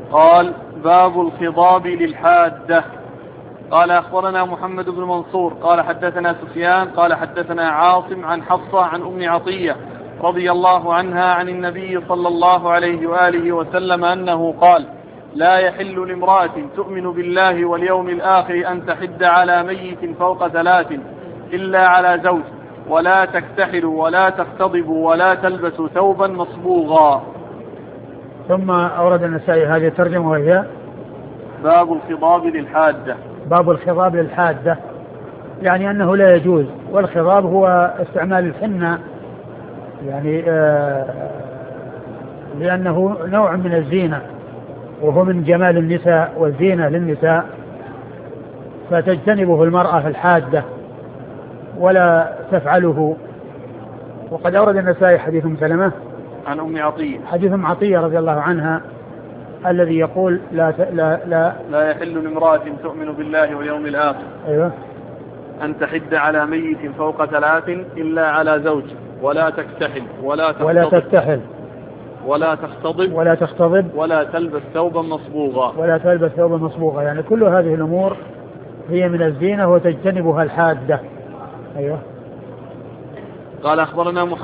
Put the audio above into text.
قال: باب الخضاب للحادة. قال: أخبرنا محمد بن منصور قال حدثنا سفيان قال حدثنا عاصم عن حفصة عن أم عطية رضي الله عنها عن النبي صلى الله عليه وآله وسلم أنه قال: لا يحل لامرأة تؤمن بالله واليوم الآخر أن تحد على ميت فوق 3 إلا على زوج، ولا تكتحل ولا تختضب ولا تلبس ثوبا مصبوغا. ثم أورد النسائي هذه الترجمة وهي باب الخضاب للحادة. باب الخضاب للحادة، يعني أنه لا يجوز. والخضاب هو استعمال الحنة، يعني لأنه نوع من الزينة، وهو من جمال النساء والزينة للنساء، فتجتنبه المرأة الحادة ولا تفعله. وقد أورد النسائي حديث أم سلمة عن أم عطية، حديث أم عطية رضي الله عنها الذي يقول لا يحل لامرأة تؤمن بالله واليوم الآخر أيوة أن تحد على ميت فوق 3 إلا على زوج، ولا تكتحل ولا تختضب ولا تختضب ولا تلبس ثوبا مصبوغا. يعني كل هذه الأمور هي من الزينة وتجتنبها الحادة. أيوة. قال: أخبرنا محمد